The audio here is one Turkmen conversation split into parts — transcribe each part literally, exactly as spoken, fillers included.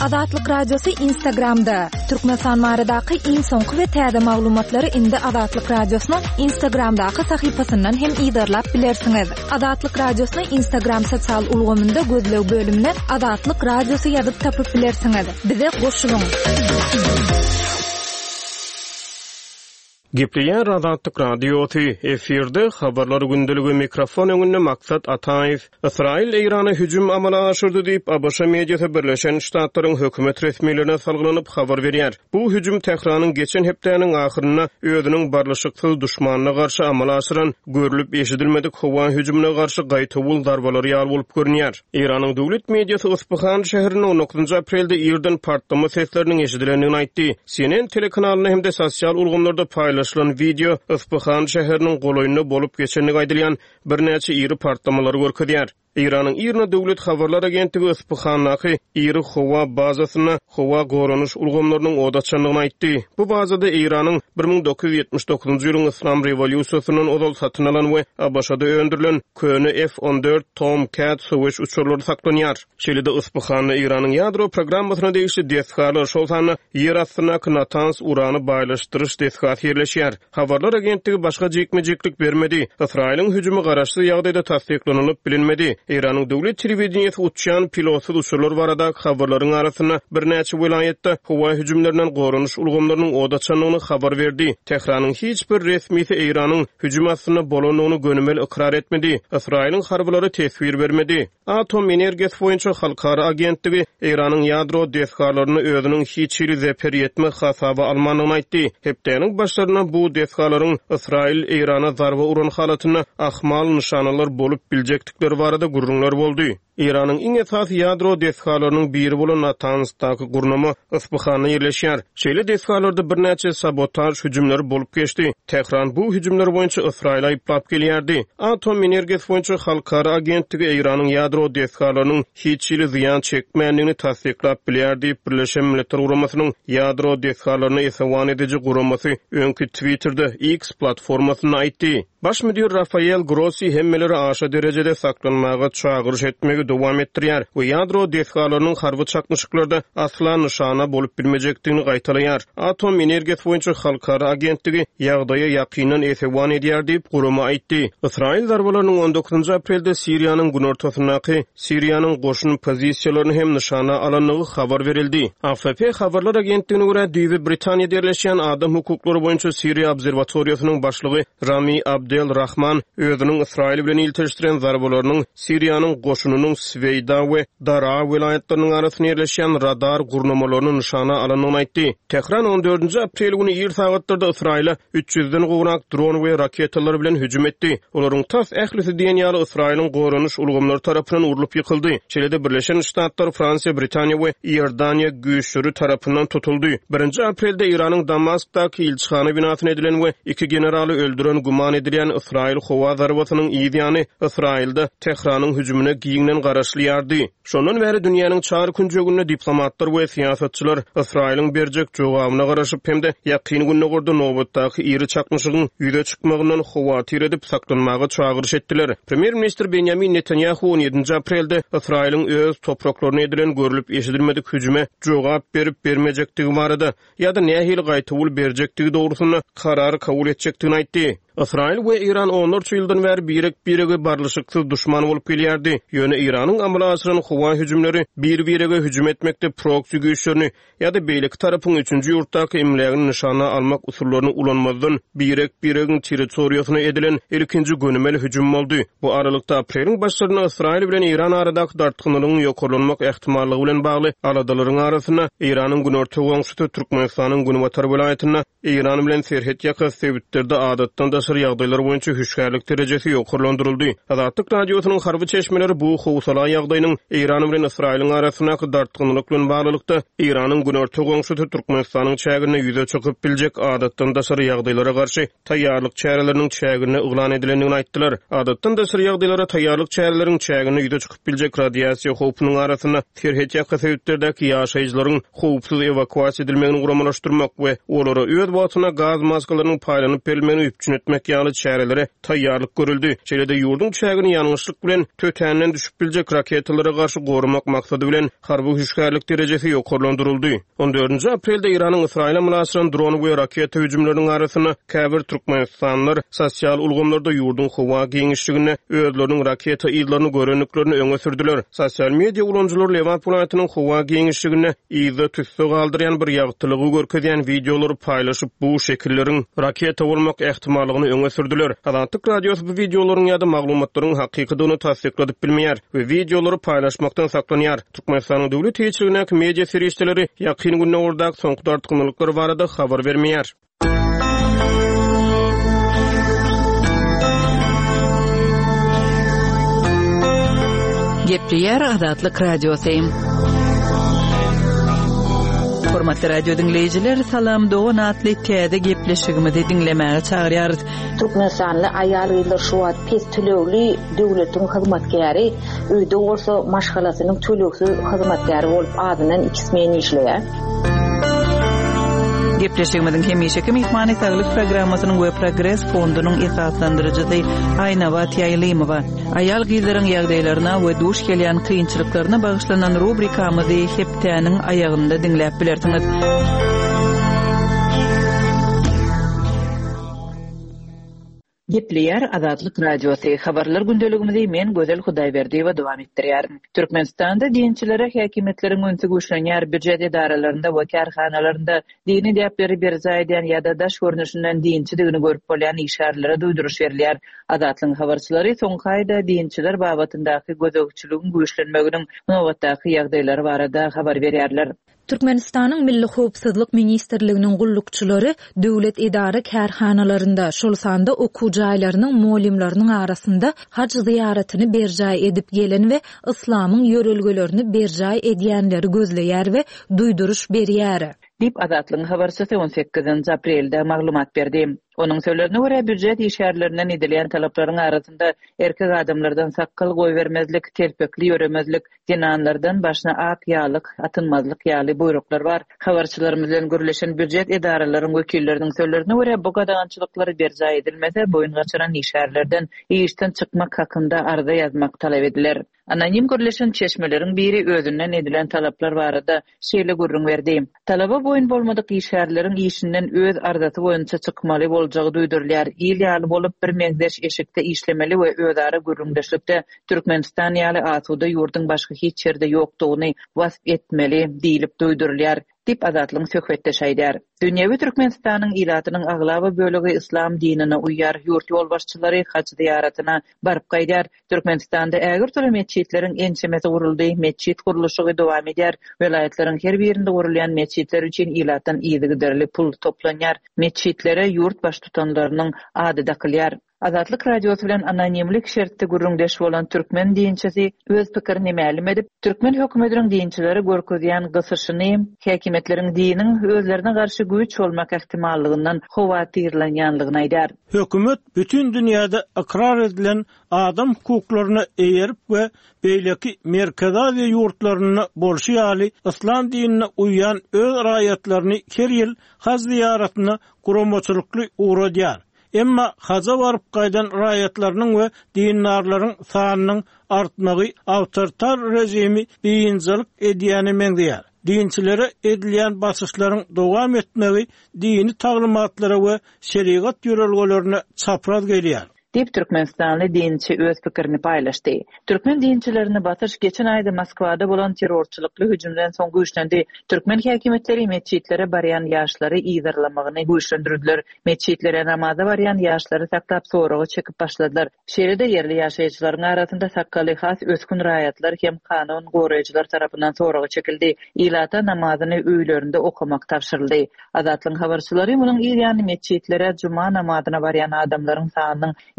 Azatlyk radiosu Instagramda. Türkmenistan maradaky iň soňky we täze maglumatlary indi Azatlyk radiosynyň Instagramdaky sahypasyndan hem ýa-da bilersiňiz. Azatlyk radiosynyň Instagram sosial ulgamynda gözlew bölümine Azatlyk radiosu ýazyp tapyp bilersiňiz. Bize goşulyň. Gepleyen Azatlyk radiosu efirde habarlar gündüligi mikrofon öňünde Maksat Ataýew. Israil Eýrana hüjüm amala aşyrdy diýip A B Ş mediýasy Birleşen Ştatlaryň hökümet resmiýetlerine salgylanyp habar berýär. Bu hüjüm Tehranyň geçen hepdeniň ahyryna özüniň barlyşyksyz duşmanyna garşy amala aşyran görülip eşidilmedik howa hüjümine garşy gaýtawul darbалary ýar bolup görünýär. Eýranyň döwlet mediýasy Isfahan şäherinde on dokuzunçy aprelde ýerden partlama sesleriniň eşidilendigini aýtdy. C N N telekanalyna hem de sosial ulgamlarda paýlaşylan video Isfahan şäheriniň golaýyna bolup geçenligi aýdylýan bir näçe ýeri partlamalary görkezýär. İran'ın İrna Döwlet Habarlar Agentligi Isfahandaky iri howa bazasyna howa goranuş ulgamlarynyň odaçanlygyny aýtdy. Bu bazada İran'ın bir ming dokuz yüz ýetmiş dokuzunçy ýylyň Islam rewolýusiýasynyň odal satyn alan we A B Ş-da öndürilen köne F on dört Tomcat söwüş uçurlary saklanýar. Şeýle-de Isfahanda İran'ın ýadro programmasyna degişli desgarlar şolsany ýer astyna Natanz urany baýlaşdyryş desgasy ýerleşýär. Habarlar Agentligi başga jekmejeklik bermedi. İsrailiň hüjümi garaşly ýagdaýda tasdiklanylyp bilinmedi. Eýranyň döwlet telewizionyny uçan pilotsuz uçurlar barada habarlaryň arasyna bir näçe vilayetde howa hüjümlerinden goranuş ulgamlarynyň odaçanlygyny habar berdi. Tehranyň hiç bir resmisi Eýranyň hüjüm astyna bolanyny gönümel ikrar etmedi. Israiliň harblary tesbir bermedi. Atom energiýasy boýunça halkara agentligi Eýranyň ýadro desgarlaryny özüniň hiç ýeri zeper etme hasaba almanyny aýtdy. Hepdeniň başlaryna bu desgarlaryň Israil Eýrana zarba uran halatyna ahmal nişanalar bolup biljekdikleri barada gurrunlar boldy. İran'ın iň esas ýadro desgarlarynyň biri bolan Natanzdaky gurnama Isfahanda ýerleşýär. Şeýle desgarlarda bir näçe sabotaj hüjümleri bolup geçdi. Tehran bu hüjümler boýunça Israila aýplap gelýärdi. Atom energiýasy boýunça halkara agentligi Eýranyň ýadro desgarlarynyň hiç ýeri ziýan çekmänligini tasdiklap bilýärdi. Birleşen Milletler Guramasynyň ýadro desgarlaryny esewan edici guramasy öňkü Twitter'da X platformasyna aýtdy. Baş müdir Rafael Grossi hemmeleri aşa derecede saklanmaga çağırış etmegi dowam etdirýär we ýadro desgarlarynyň harby çakmyşyklarda asla nişana bolup bilmejekdigini gaýtalaýar. Atom energiýasy boýunça halkara agentligi ýagdaýa ýakynan esewan edýär diýip gurama aýtdy. Israil zarbalarynyň on dokuzunçy aprelde Siriýanyň günortasyndaky Siriýanyň goşun pozisiýalaryny hem nişana alanlygy habar berildi. A F P habarlar agentligine görä Düýbi Britaniýada ýerleşýän adam hukuklary boýunça Siriýa obserwatoriýasynyň başlygy Rami Abdel Rahman özüniň Israil bilen iltirişdiren zarbalarynyň Siriýanyň goşunynyň Sveyda we Dara vilayetleriniň arasyna ýerleşýän radar gurnamalaryny nişana alanyny aýtdy. Tehran on dördünçi aprel güni ýer sagatlarda Israila üç yüzden gowrak dron we raketalar bilen hüjüm etdi. Olaryň tas ählisi diýen ýaly Israiliň goranuş ulgamlary tarapyndan urulyp ýykyldy. Şeýle-de Birleşen Ştatlar, Fransiýa, Britaniýa we Iordaniýa güýçleri tarapyndan tutuldy. birinci aprelde İran'ın Damask'taki ilçhana binasyna edilen we iki generaly öldüren guman edilýän İsrail howa zarbasynyň ýa-da İsrailde Tehranyň hüjümine giýinden garaşlýardy. Şondan beri dünýäniň çary künjeginde diplomatlar we siýasatçylar Israiliň berjek jogabyna garaşyp hem de ýakyn günne gorda nobatdaky iri çakmyşygyň ýüze çykmagyndan howatyr edip saklanmaga çağırış etdiler. Premier Minister Benjamin Netanyahu on ýedinçi aprelde Israiliň öz topraklaryna edilen görülip eşidilmedik hüjüme jogap berip bermejekdigi barada ýa-da nähili gaýtawul berjekdigi dogrusyna karar kabul etjekdigini aýtdy. İsrail we İran onlarca ýyldan bäri birek-birege barlyşyksyz duşman bolup gelýärdi. Ýöne İranyň amala aşyran howa hüjümleri bir-birege hüjüm etmekde proksy güýçlerini ýa-da beýleki tarapyň üçünji ýurtdaky emlegini nişana almak usullaryny ulanmazdan birek-biregiň territoriýasyna edilen ikinji gönümel hüjüm boldy. Bu aralykda apreliň başlaryna İsrail bilen İran aradaky dartgynylygyň ýokarlanmak ähtimallygy bilen bagly aladalaryň arasyna İranyň günorta goňşusy Türkmenistanyň Günwatar vilayatyna İran bilen serhet ýaky sebitleri adatdan da aşır ýagdaýlar boýunça hüşgärlik derejesi ýokarlandyryldy. Azatlyk radiosynyň harby çeşmeleri bu howsala ýagdaýynyň Eýran bilen Israiliň arasyna dartgynylyk bilen baglykda Iranyň günorta goňşusy Türkmenistanyň çägine ýüze çykyp biljek adatdan daşary ýagdaýlara garşy taýýarlyk çäreleriniň çägine iglan edilendigini aýtdylar. Adatdan daşary ýagdaýlara taýýarlyk çäreleriň çägine ýüze çykyp biljek radiasiýa howpunyň arasyna terhet ýaky sebäplerdäki ýaşaýjylaryň howpsuz evakuasiýa edilmegini guramalaşdyrmak we olary öz wagtyna gaz maskalarynyň paýlanyp berilmegini üpçün etmek etmek ýaly çäreleri taýýarlyk görüldi. Şeýle-de ýurdun çägini ýalňyşlyk bilen tötänden düşüp biljek raketalara garşy gorumak maksady bilen harby hüşgärlik derejesi ýokarlandyryldy. on dördünji aprelde Iranyň Israila münasıran dronu we raketa hüjümleriniň arasyna käbir Türkmenistanlylar sosial ulgamlarda ýurdun howa giňişligine özleriniň raketa ýyllaryny görenliklerini öňe sürdiler. Sosial media ulanjylar Levant vilayatynyň howa giňişligine ýyzy tüssü galdyrýan bir ýagtylygy görkezýän videolary paýlaşyp bu şekilleriň raketa bolmak ähtimallygyny öňe sürdüler. Azatlyk radiosu bu videolaryň ýa-da maglumatlaryň hakykydyny tasdikledip bilmeýär we videolary paýlaşmakdan saklanýar. Türkmenistanyň döwlet ýetirgäki media serişdeleri ýakyn günde ordak soňky tartyklyklary barada habar bermeýär. Gepleýär Azatlyk radiosu. Hormatly radio dinleyijiler, salam dogan atly täze gepleşigimizi dinlemäge çagyrýarys. Türkmenistanly aýallar şu wagt pes tölegli döwletiň hyzmatkäri, öýde bolsa maşgalasynyň tölegsi hyzmatkäri bolup adynyň ikismeni işleýär. Gepleşigimizin hemişeki mehmany saglyk programmasynyň we progress fondunyň esaslandyrjysy Aýnabat Ýaýlymowa aýal gyzlaryň ýagdaýlaryna we duş gelýän kynçylyklaryna bagyşlanan rubrikamyzy hepdäniň aýagynda dinläp bilersiňiz. Gepleýär Azatlyk radiosu. Habarlar gündeligimizi men Gözel Hudaýberdiýewa dowam etdirýär. Türkmenistanda dinçilere häkimetleriň öňsü güýçlenýär budjet idaralarynda we karhanalarynda dini däpleri berza edýän ýa-da daş görnüşinden dinçiligini görüp bolýan işarlara duýduruş berilýär. Azatlyk habarçylary soňky aýda dinçiler babatyndaky gözegçiligiň güýçlenmeginiň nowatdaky ýagdaýlary barada habar berýärler. Türkmenistanyň Milli Howpsuzlyk Ministrliginiň gullukçylary döwlet idara kärhanalarynda şol sanda okuw jaýlarynyň molimlarynyň arasynda haç ziýaratyny berjaý edip gelen we islamyň ýörelgelerini berjaý edýänleri gözleýär we duýduruş berýär. Dip Azatlyk habarçysy on sekizinji aprelde maglumat berdi. Onun sözlerine göre budjet işgärlerinden edilen talaplaryň arasynda erkek adamlardan sakkal goýbermezlik, telpekli ýöremezlik, zinanlardan başyna ak ýalyk, atynmazlyk ýaly buyruklar bar. Habarçylarymyz bilen görleşen budjet idaralarynyň wekilleriniň sözlerine göre bu gadançylyklary berjaý edilmese boyun gaçyran işgärlerden işden çykmak hakynda arda ýazmak talap ediler. Anonim görleşen çeşmeleriň biri özünden edilen talaplar barada şeýle gurrun berdi. Talaba boyun bolmadyk işgärleriň işinden öz ardasy boýunça çykmaly boljagy duýdurulýar. İl ýaly bolup bir meňzeş eşikde işlemeli we özara gurrundaşlykda Türkmenistan ýaly asuda ýurdun başga hiç ýerde ýokdugyny wasp etmeli diýilip duýdurulýar. Dip Azatlyk söhbetde şaýdar. Dünýäwi Türkmenistanyň ilatynyň aglaby bölegi islam dinine uýar ýurt ýolbaşçylary haç ziýaratyna baryp gaýdar. Türkmenistanda ägir türlü meçhitleriň ençemesi guruldy, meçhit guruluşy dowam edýär. Welaýatlaryň her birinde gurulýan meçhitler üçin ilatdan ýygyderli pul toplanýar. Meçhitlere ýurt baş tutanlarynyň ady dakylýar. Azatlyk radiosu bilen anonimlik şertde gurrundaş bolan türkmen dinçisi öz pikirini ma'lum edip, türkmen hökümetiniň dinçileri görkezýän gysyşyny häkimetleriň diniň özlerine garşy güýç bolmak ähtimallygyndan howatyrlanýanlygyny aýdar. Hökümet bütün dünýäde ikrar edilen adam hukuklaryna eýerip we beýleki merkezäli ýurtlaryny bolşy ýaly islam dinine uýan öz raýatlaryny her ýyl haz ziýaratyna guramaçylykly uğradýar. Emma haza varıp gaýdan raýatlarynyň we dindarlaryň sanynyň artmagy awtoritar rejimi beýinçilik edýäni meňdeýär. Dinçilere edilýän basyşlaryň dowam etmegi dini taglymatlara we şeriat ýörelgelerine çapraz gelýär. Dip Türkmenistanly dinçi öz pikirini paýlaşdy. Türkmen dinçilerini batyş geçen aýda Moskwada bolan terrorçylykly hüjümden soň güýçlendi. Türkmen häkimetleri meçhitlere barýan ýaşlary ýygyrlamagyny güýçlendirdiler. Meçhitlere namaza barýan ýaşlary saklap soragy çekip başladylar. Şeýle-de ýerli ýaşaýjylaryň arasynda sakkaly has özkün raýatlar hem kanun goraýjylar tarapyndan soragy çekildi. Ilata namazyny öýlerinde okumak tapşyryldy. Azatlyk habarçylary munyň ýani meçhitlere juma namazyna barýan adamlaryň sanynyň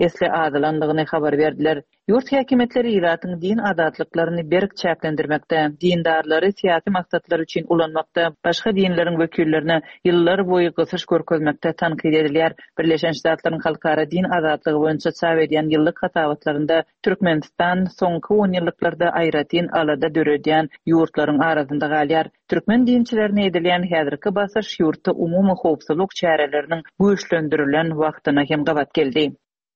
esle adylandygyny habar berdiler. Yurt häkimetleri Iratyň din adatlyklaryny berk çäklendirmekde, dindarlary siyasi maksatlar üçin ulanmakda, başga dinleriň wekillerine ýyllar boýy gysyş görkezmekde tanqid edilýär. Birleşen Ştatlaryň halkara din adatlygy boýunça çap edýän ýyllyk hatabatlarynda Türkmenistan soňky on ýyllyklarda aýratyn alada döredýän ýurtlaryň arasynda galýar. Türkmen dinçilerine edilýän häzirki basyş ýurtda umumy howpsuzlyk çäreleriniň güýçlendirilen wagtyna hem gabat geldi.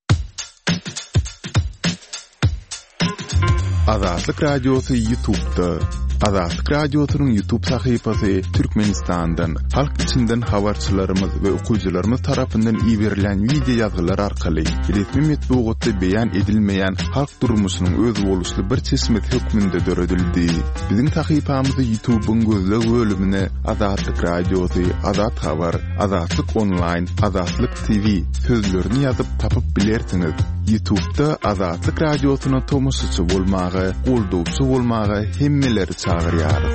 Azatlyk Radiosu YouTube'da. Azatlyk Radiosu'nun YouTube sahypasy Türkmenistan'dan, halk içinden habarçylarymyz we okuwçylarymyz tarapyndan iýerilen video ýazgylar arkaly resmi metbuatda beýan edilmeýän halk durmuşynyň öz boluşly bir çeşme hökmünde döredildi. Bizim sahypamyzy YouTube'un gözleg bölümine Azatlyk Radiosu, Azat Habar, Azatlyk Online, Azatlyk T V sözlerini ýazyp tapyp bilersiňiz. YouTube'da Azatlyk Radiosu'na tomoşçy bolmagy, goldawçy bolmagy hemmeleri çağırýarys.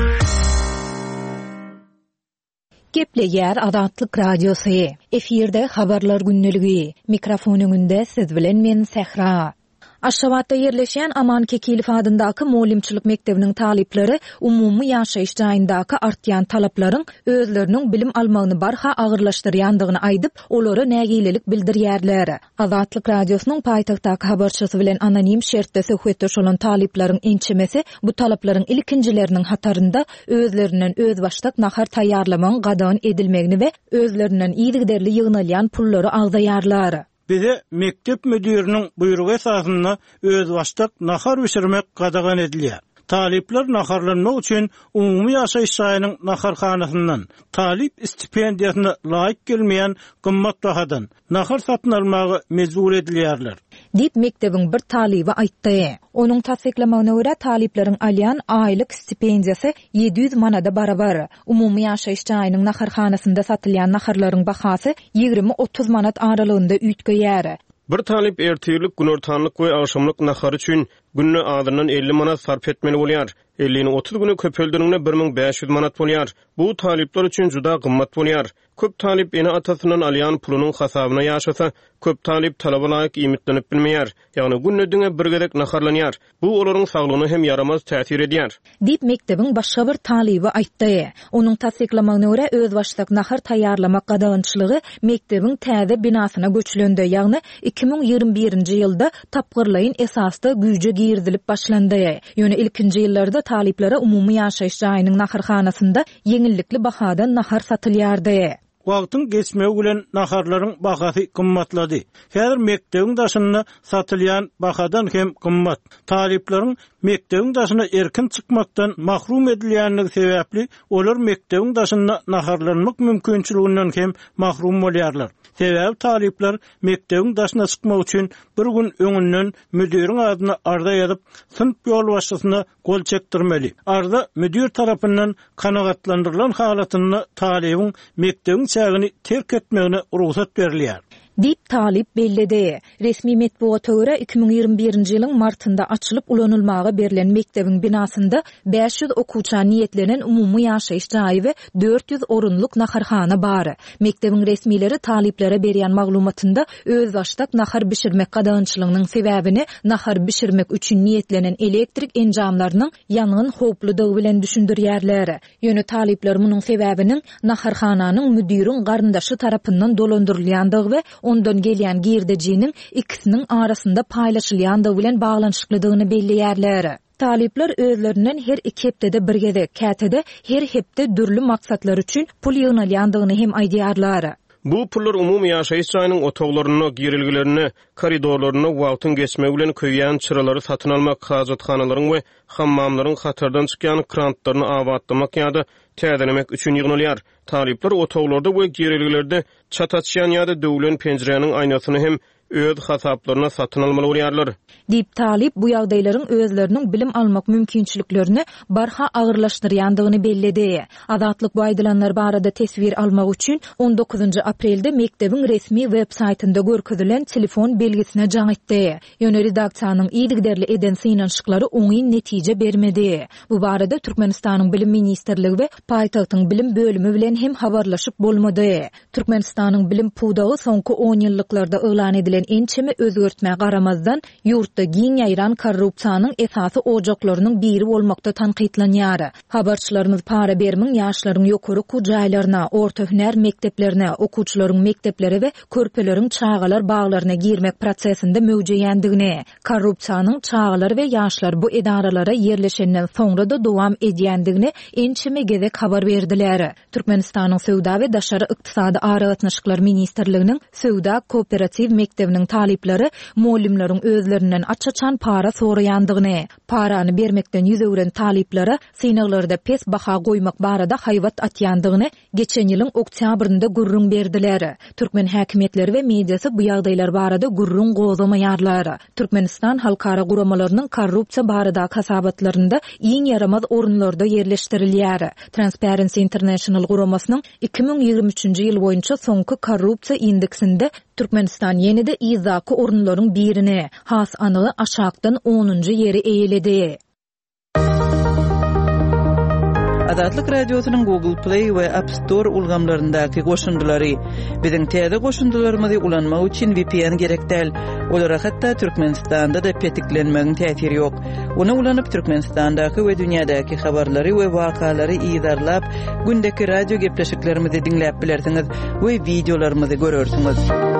Gepleýär Azatlyk Radiosu. Efirde habarlar günneligi. Mikrofon öňünde siz bilen men Sehra. Aşgabatda yerleşen Aman Kekilif adyndaky molimçilik mektebiniň talipleri umumy ýaşaýyş jaýyndaky artýan talaplaryň özleriniň bilim almagyny barha agyrlaşdyrýandygyny aýdyp, olary nägilelik bildirýärler. Azatlyk Radiosynyň paýtagtdaky habarçysy bilen anonim şertde söhbetde şolan taliplaryň ençemesi bu talaplaryň ilkinjileriniň hatarynda özlerinden öz başdak nahar taýýarlamagyň gadan edilmegini we özlerinden iýdigderli ýygnalýan pullary agdaýarlar. Bize mektep müdürünün buyruğu esasında öz baştak nahar bişirmek qadağan edilýär. Talipler naharlanmak üçin umumy ýaşaýyş jaýynyň naharhanasyndan talip stipendiýasyna laýyk gelmeýän gymmat bahadan nahar satyn almagy mejbur edilýärler. Dip mektebiň bir talibi aýtdy. Onuň tasdiklamagyna görä talipleriň alýan aýlyk stipendiýasy ýedi ýüz manada barabar. Umumy ýaşaýyş jaýynyň naharhanasynda satylýan naharlaryň bahasy ýygrimi otuz manat aralygynda üýtgeýär. Bir talip ertirlik, günortanlyk we agşamlyk nahar üçin günne adyndan elli manat sarf etmeli bolýar. elli otuz güni köpeldirigine bir miň beş ýüz manat bolýar. Bu talipler üçin juda gymmat bolýar. Köp talip ene atasyndan alýan pulunyň hasabyna ýaşasa, köp talip talaba laýyk iýmitlenip bilmeýär. Ýagny günnediňe bir gezek naharlanýar. Bu olaryň saglygyna hem yaramaz täsir edýär. Dip mektebiň başga bir talibi aýtdy. Onuň tasdiklamagyna görä öz başdak nahar taýýarlamak gadançylygy mektebiň täze binasyna göçlendi. Ýagny iki miň ýygrimi birinji ýylda tapgyrlaýyn esasda güýje girdilip başlandy. Ýöne ilkinji ýyllarda taliplere umumy ýaşaýyş jaýynyň naharhanasynda ýeňillikli bahadan nahar satylýardy. Wagtyň geçmegi bilen naharlaryň bahasy gymmatlady. Häzir mektebiň daşyna satylýan bahadan hem gymmat. Talipleriň mektebiň daşyna erkin çykmakdan mahrum edilýänligi sebäpli olar mektebiň daşyna naharlanmak mümkinçiliginden hem mahrum bolýarlar. Sebäbi talipler mektebiň daşyna çykmak üçin bir gün öňünden müdiriň adyny arda ýazyp, sınıf ýol başçysyna gol çekdirmeli. Arda müdir tarapyndan kanagatlandyrylan halatyny talibiň mektebiň çägini terk etmegine ruhsat berilýär. Dip talip bellidi. Resmi metbuata görä iki miň ýygrimi birinji ýylyň martynda açylyp ulanylmagy berilen mektebiň binasynda beş ýüz okuwçy niýetlenen umumy ýaşaýyş jaýy we dört ýüz orunluk naharhana bar. Mektebiň resmileri taliplere berýän maglumatynda öz başdak nahar bişirmek gadançylygynyň sebäbini nahar bişirmek üçin niýetlenen elektrik enjamlarynyň ýanyň howpludygy bilen düşündirýärler. Ýöne talipler munyň sebäbiniň naharhananyň müdiriň garyndaşy tarapyndan dolandyrylýandygy we ondan gelýän girdejiniň ikisiniň arasynda paýlaşylýandygy bilen baglanyşyklydygyny belliýärler. Talipler özlerinden her iki hepde bir gezek, kätede her hepde dürlü maksatlar üçin pul ýygnalýandygyny hem aýdýarlar. Bu pullar umumy ýaşaýyş jaýynyň otoglaryny, girilgilerini, koridorlaryny wagtyň geçmegi bilen köýýän çyralary satyn almak, hajathanaryň we hammamlaryň hatardan çykýan krantlaryny awatlamak ýa-da täzelemek üçin ýygnalýar. Talipler otoglarda we girilgilerde çataçýan ýa-da döwlen penjireniň aýnasyny hem öz hasaplaryna satyn almaly bolýarlar. Dip talip bu ýagdaýlaryň özleriniň bilim almak mümkinçiliklerini barha agyrlaşdyrýandygyny bellidi. Azatlyk baýdylanlar barada tesbir almak üçin on dokuzunju aprelde mektebiň resmi web saýtynda görkezilen telefon belgisine jaň etdi. Ýöne redaksiýanyň iýdigderli eden synanşyklary oňy netije bermedi. Bu barada Türkmenistanyň bilim ministrligi we paýtagtyň bilim bölümi bilen hem habarlaşyp bolmady. Türkmenistanyň bilim pudagy soňky on ýyllyklarda öňlen edilen bilen ençeme özgörtmäge garamazdan ýurtda giň ýaýran korrupsiýanyň esasy ojaklarynyň biri bolmakda tanqidlanýar. Habarçylarymyz para bermiň ýaşlaryň ýokary kujaýlaryna, orta hünär mekdeplerine, okuwçylaryň mekdeplere we körpeleriň çağalar baglaryna girmek prosesinde möwjeýändigine, korrupsiýanyň çağalar we ýaşlar bu edaralara yerleşenden soňra da dowam edýändigine ençeme gezek habar berdiler. Türkmenistanyň Söwda we Daşary ykdysady aragatnaşyklar ministrliginiň Söwda kooperativ mektebiniň talipleri muallimleriň özlerinden açaçan para soraýandygyny, parany bermekden ýüzegren taliplere synaglarda pes baha goýmak barada haýbat atýandygyny geçen ýylyň oktýabrynda gurrun berdiler. Türkmen häkimetleri we mediasy bu ýagdaýlar barada gurrun gozamaýarlar. Türkmenistan halkara guramalarynyň korrupsiýa barada kasabatlarynda iň yaramaz orunlarda yerleşdirilýär. Transparency International guramasının iki bin ýygrimi üçinji ýyl boýunça soňky korrupsiýa indeksinde Türkmenistan ýene-de izaky orunlaryň birine, has anygy aşakdan onunji ýeri eýledi. Adatlyk radiosynyň Google Play we App Store ulgamlaryndaky goşundylary biziň täze goşundylarymyzy ulanmak üçin V P N gerekdäl. Olara hatda Türkmenistanda da petiklenmegiň täsiri ýok. Ona ulanyp Türkmenistandaky we dünýädäki habarlary we wakalary ýydarlap, gündäki radio gepleşiklerimizi dinläp bilersiňiz we videolarymyzy görersiňiz.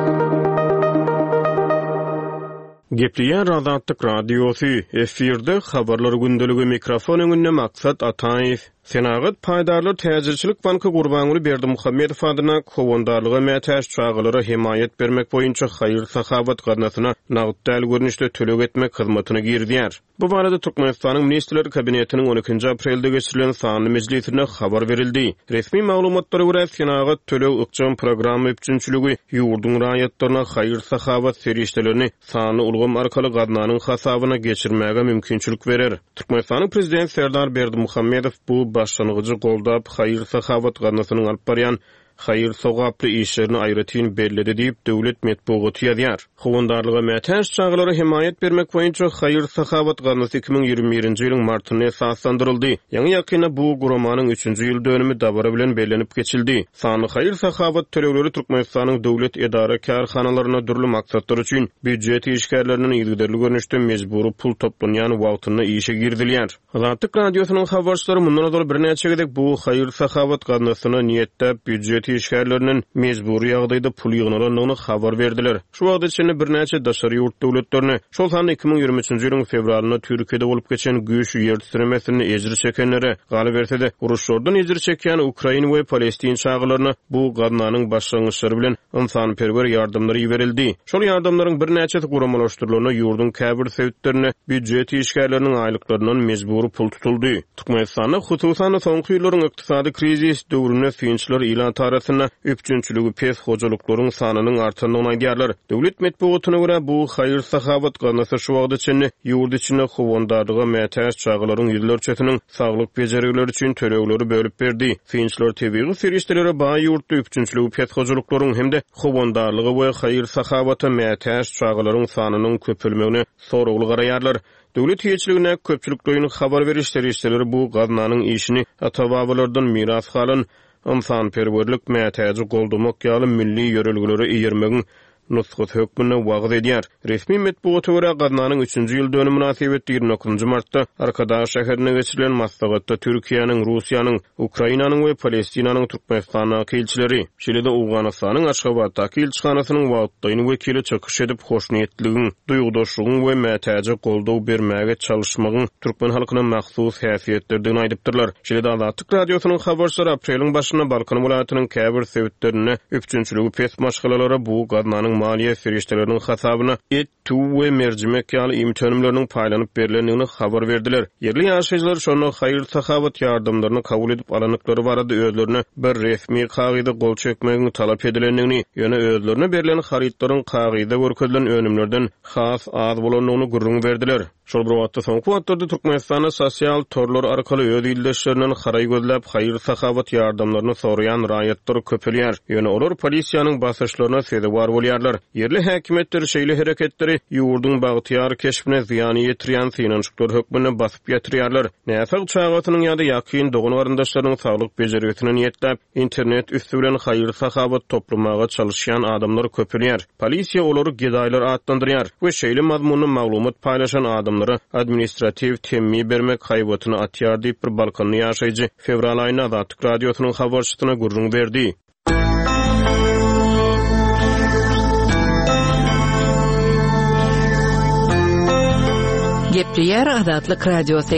Gepliýär Azatlyk radiosy efirde habarlar gündeligi mikrofon öňünde Maksat Ataýew. Senagat paýdarly täzirçilik banky Gurbanuly Berdimuhammedow adyna kowandarlyga mätäş çağalara himayet bermek boýunça haýyr sahabat garnasyna nagtdäl görnüşde tölek etmek hyzmatyny girdiýär. Bu barada Türkmenistanyň ministrleri kabinetiniň on ikinji aprelde geçirilen sanly mejlisinde habar berildi. Resmi maglumatlara görä senagat tölek ykjam programy üçinçiligi ýurdun raýatlaryna haýyr sahabat serişdelerini sany ulgam arkaly gadnanyň hasabyna geçirmäge mümkinçilik berer. Türkmenistanyň prezident Serdar Berdimuhammedow bu başlanğıcı goldap haýyr sahabat garnasynyň alyp barýan haýyr sogaply işlerini aýratyn bellidi diýip döwlet medeniýeti ýazýar. Howandarlyga mätäş çağalara himayet bermek boýunça haýyr sahabat garnasy iki bin ýygrimi birinji ýylyň martyna esaslandyryldy. Ýa-ni ýakyna bu guramanyň üçünji ýyl dönümi dabara bilen bellenip geçildi. Sany haýyr sahabat tölegleri Türkmenistanyň döwlet edara karhanalaryna dürli maksatlar üçin büdjet işgärleriniň ýygyderli görnüşde mejburi pul toplanýan wagtyna işe girdilýär. Azatlyk radiosynyň habarçylary mundan dolayy birnäçe gedek bu haýyr sahabat garnasyna niýetde büdjet işgärleriniň mejburi ýagdaýda pul ýygnalanyny habar berdiler. Şu wagtda içinde birnäçe daşary ýurt döwletlerini, şol sany iki bin ýygrimi üçinji ýylyň fevralyna Türkiýede bolup geçen güýç ýer titremesini ejri çekenlere galy berse-de, uruşlardan ejri çeken Ukraina we Palestin çağalaryna bu gadnanyň başlangyçlary bilen ynsanperwer ýardamlary ýerildi. Şol ýardamlaryň birnäçesi guramalaşdyrylyna ýurdun käbir sebitlerine büdjet işgärleriniň aýlyklaryndan mejburi pul tutuldy. Türkmenistanda hususan soňky ýyllaryň ykdysady krizis döwrüne synçylar ilan tarasına üpçünçülüğü pes hocalıkların sanının artanını aydiyarlar. Devlet metbuatına göre bu haýyr sahabat garnasy şu wagtda içinde ýurt içinde howandarlyga mätäş çağaların ýyllarçasynyň saglyk bejerileri üçin tölegleri bölüp berdi. Synçylar tebigy serişdelere baý ýurtda üpçünçülüğü pes hojalyklaryň hemde howandarlygy we haýyr sahabata mätäş çağaların sanının köpelmegine soragly garaýarlar. Döwlet ýetçiligine köpçülik doýuny habar beriş serişdeleri bu gadnanyň işini ata-babalardan miras galan ynsanperwerlik mätäji goldamak ýaly milli ýörelgileri ýermegiň nusgat hökmüne wagt edýär. Resmi medeniýete görä gadnanyň üçünji ýyl dönümi münasibetli ýygrimi okunjy martda Arkadaş şäherine geçirilen maslahatda Türkiýanyň, Russiýanyň, Ukrainanyň we Palestinanyň Türkmenistanaky elçileri, şeýle-de Awganystanyň Aşgabatdaky elçixanasynyň wagtdaýyny wekili çykyş edip hoşnýetligiň, duýgudaşlygyň we mätäji goldaw bermäge çalışmagyň türkmen halkyna mahsus häsiýetlerden aýdypdyrlar. Şeýle-de Azatlyk radiosynyň habarçylary apreliň başynda Balkan welaýatynyň käbir sebitlerine üpçünçüligi pes maşgalalara bu gadnanyň maliýe serişdeleriniň hasabyna et, tu we merjimek ýaly imtönümleriniň paýlanyp berilendigini habar berdiler. Yerli ýaşaýjylar şonu haýyr sahabat ýardamlaryny kabul edip alanyklary barada özlerine bir resmi kagyda gol çekmegiň talap edilendigini, ýöne özlerine berilen haritlaryň kagyda görkezlen önümlerden has az bolanlygyny gurrun berdiler. Şol bir wagtda soňky wagtlarda Türkmenistanda sosial torlar arkaly öz ildeşlerinden haray gözläp hayır sahabat ýardamlaryny soraýan raýatlar köpelýär. Ýöne olar polisiýanyň basyşlaryna sebäpkär bolýarlar. Yerli häkimetler şeýle hereketleri ýurdun bagtyar keşbine ziýany ýetirýän synançyklar hökmüne basyp ýetirýärler. Näsag çağatynyň ýa-da ýakyn dogun warandaşlarynyň saglyk bejeretini niýetlep internet üstü bilen hayır sahabat toplamaga çalışýan adamlar köpelýär. Polisiýa olary gedaýlar atlandyrýar we şeýle mazmunly maglumat paýlaşan adamlara administrativ temmi bermek haýbatyny atýar diýip bir Balkany ýaşaýjy fevral aýynda Azatlyk radiosynyň habarçysyna gurrun berdi. Gepleýär Azatlyk radiosy.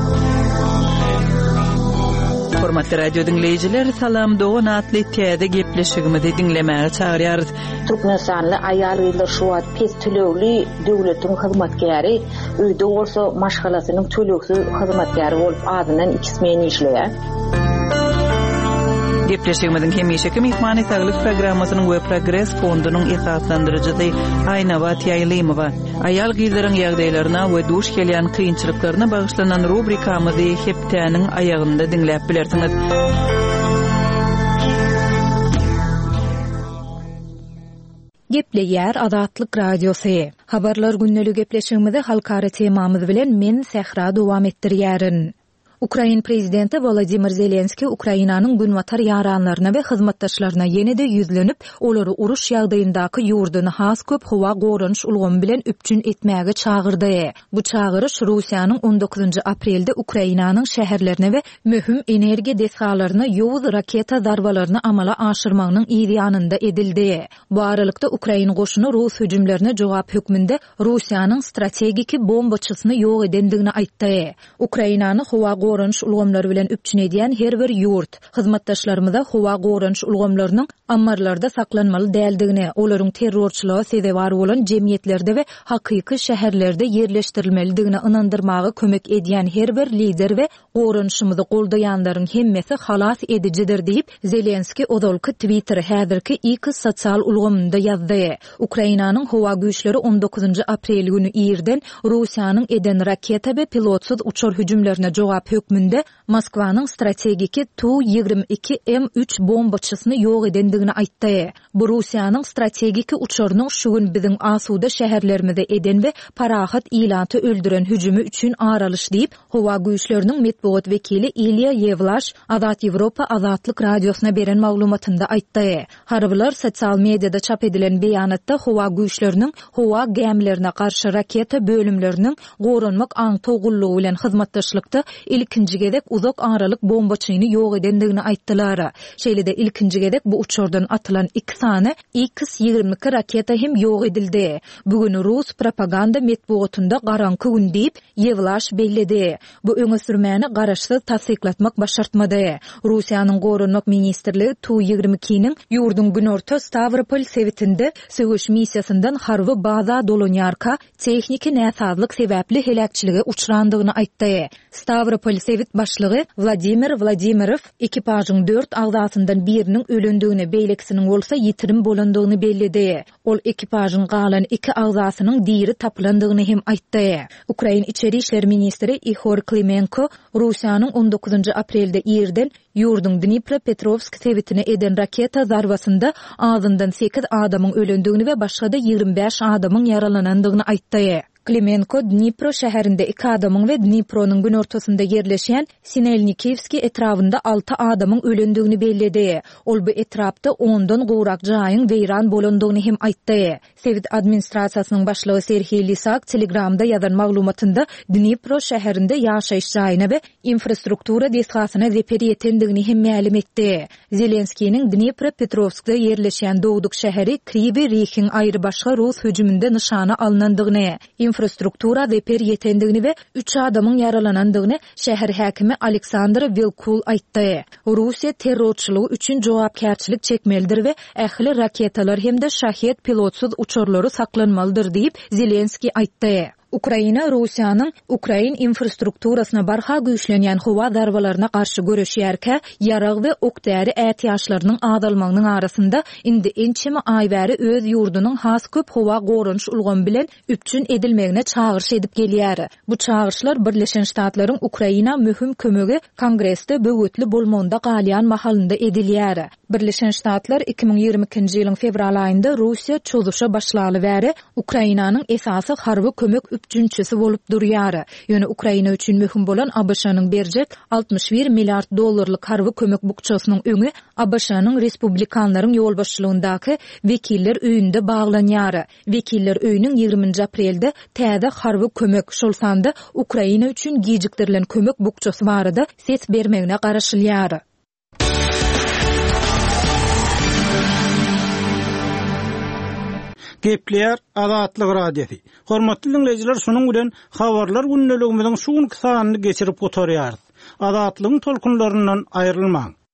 Hormatly radio dinleyijiler, salam dogan atly täze gepleşigimizi dinlemäge çagyrýarys. Türkmenistanly aýal ýyllar şu wagt pes tölegli döwletiň hyzmatkäri, öýde bolsa maşgalasynyň töleksiz hyzmatkäri bolup adynyň ikismeni işleýär. Gepleşigimizin hemişeki mehmany saglyk programmasynyň we progress fondunyň esaslandyrjysy Aýnawat Ýaýlymowa aýal gyzlaryň ýagdaýlaryna we duş gelýän kynçylyklaryna bagyşlanan rubrikamyzy heptäniň aýagynda dinläp bilersiňiz. Gepleýär Azatlyk radiosy. Habarlar günnelik gepleşigimizi halkara temamyz bilen men Sehra dowam etdirýärin. Ukraina prezidenti Volodymyr Zelenski Ukrainanyň günwatar ýaranlaryna we hyzmatdaşlaryna ýene-de ýüzlenip, olary uruş ýagdaýyndaky ýurduny has köp howa gorunç ulgamy bilen üpçün etmäge çagyrdy. Bu çagyryş Russiýanyň on dokuzunçy aprelde Ukrainanyň şäherlerine we möhüm energiýa desgalaryna ýowuz raketa zarbalaryny amala aşyrmagynyň ýanynda edildi. Bu aralykda Ukraina goşuny Rus hüjümlerine jogap hökmünde Russiýanyň strategiki bombaçysyny ýok edendigini aýtdy. Ukrainany howa gorunç ulgamlary bilen üpçün edýän her bir ýurt hyzmatdaşlarymyza howa gorunç ulgamlarynyň ammarlarda saklanmaly däldigini, olaryň terrorçylyga sebäpkär bolan jemgyýetlerde we hakyky şäherlerde ýerleşdirilmelidigini ynandyrmagy kömek edýän her bir lider we gorunçymyzy goldaýanlaryň hemmesi halas edijidir diýip Zelenski odolky Twitter häzirki X sosial ulgamynda ýazdy. Ukrainanyň howa güýçleri on dokuzunçy aprel günü ýerden Russiýanyň eden raketa we pilotsuz uçar hüjümlerine jogap hökmünde Moskwanyň strategiki Tu ýygrimi iki M üç bombaçysyny ýok edendigini aýtdy. Bu Russiýanyň strategiki uçarynyň şu gün biziň asuda şäherlerimizde eden we parahat ilanty öldüren hüjümi üçin aralyş diýip howa güýçleriniň medeniýet wekili Ilya Yevlash Azat Ýewropa Azatlyk radiosuna beren maglumatynda aýtdy. Harbylar sosial mediada çap edilen beýanatda howa güýçleriniň howa gemlerine garşy raketa bölümleriniň gorunmak aň togullugy bilen hyzmatdaşlykda ilkinji gedek uzak aralyk bombaçyny ýok edendigini aýtdylar. Şeýle-de ilkinji gedek bu uçurdan atylan iki sany X ýygrimi iki raketa hem ýok edildi. Bugün Rus propaganda medeniýetinde garanky gün diýip Yevlash bellidi. Bu öňe sürmäni garaşsyz tasdiklatmak başartmady. Russiýanyň gorunmak ministrligi Tu ýygrimi iki-niň ýurdun günorta Stavropol sewitinde söwüş missiýasyndan harby baza dolonýarka texniki näsazlyk sebäpli helakçyligi uçrandygyny aýtdy. Stavropol sewit başlygy Vladimir Vladimirow ekipasyň dört agzasyndan biriniň ölendigini beýleksiniň bolsa ýitirim bolandygyny bellidi. Ol ekipasyň galan iki agzasynyň diri taplandygyny hem aýtdy. Ukraina içeri işler ministri Ihor Klimenko Russiýanyň on dokuzunçy aprelde ýerden ýurdun Dnipropetrovsk sewitine eden raketa zarbasynda azyndan sekiz adamyň ölendigini we başga-da ýygrimi beş adamyň yaralanandygyny aýtdy. Klimenko Dnipro şäherinde iki adamyň we Dnipronyň günortasynda ýerleşýän Sinelnikivski etrafynda altı adamyň ölendigini bellidi. Ol bu etrapda ondan gowrak jaýyň weýran bolandygyny hem aýtdy. Sewit administrasiýasynyň başlygy Serhiy Lisak Telegramda ýazan maglumatynda Dnipro şäherinde ýaşaýyş jaýyna we infrastruktura desgasyna zeper ýetendigini hem ma'lum etdi. Zelenskiň Dnipropetrovskda ýerleşýän dowduk şäheri Kryvyi Rihing aýry başga Rus hüjüminde nyşana alınandygyny, infrastruktura zeper ýetendigini we üç adamyň yaralanandygyny şäher häkimi Aleksandr Vilkul aýtdy. Russiýa terrorçylygy üçin jogapkärçilik çekmelidir we ähli raketalar hemde şahet pilotsuz uçurlary saklanmalydyr diýip Zelenski aýtdy. Ukraina Russiýanyň Ukrain infrastrukturasyna barha güýçlenýän howa darbalaryna garşy görüşýärkä, ýarag we okdäri ätýaşlarynyň adalmagynyň arasynda indi ençemi aýbäri öz ýurdunyň has köp howa gorunç ulgan bilen üpçün edilmegine çağırş edip gelýär. Bu çağırşlar Birleşen Ştatlaryň Ukraina mühim kömegi Kongressde böwetli bolmanda galýan mahalynda edilýär. Birleşen Ştatlar iki bin ýygrimi ikinji ýylyň fevral aýynda Russiýa çözüşe başlaly bäri Ukrainanyň esasy harby kömek üçinçisi bolup durýar. Ýöne Ukraina üçin möhüm bolan A B Ş'nyň berjek altmış bir milliard dollarlyk harby kömek bukçasynyň öňü A B Ş'nyň Respublikanlaryň ýolbaşçylygyndaky wekiller öýünde baglanýar. Wekiller öýüniň ýygrimiňji aprelde täze harby kömek şolsanda Ukraina üçin gijikdirilen kömek bukçasy barada ses bermegine garaşylýar. Gepler Azatlyk radiosi. Hormatly dinleyijiler, şonuň bilen habarlar günneligimiziň şuň kysanyny geçirip oturýarys. Azatlygyň tolkunlaryndan aýrylmaň.